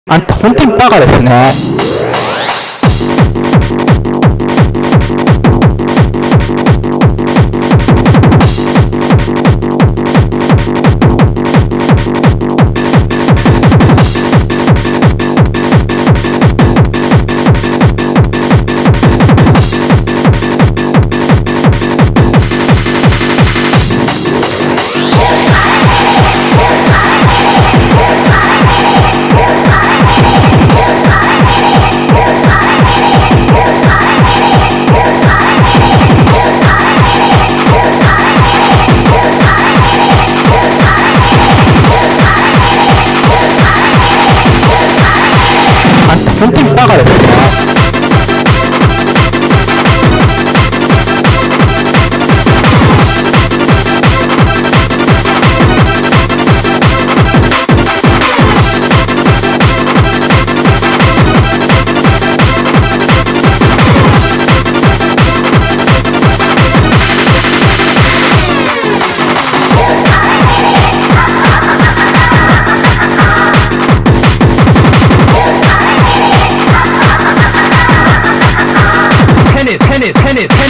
あんた本当にバカですね。あんた本当にバカですね。Tennis.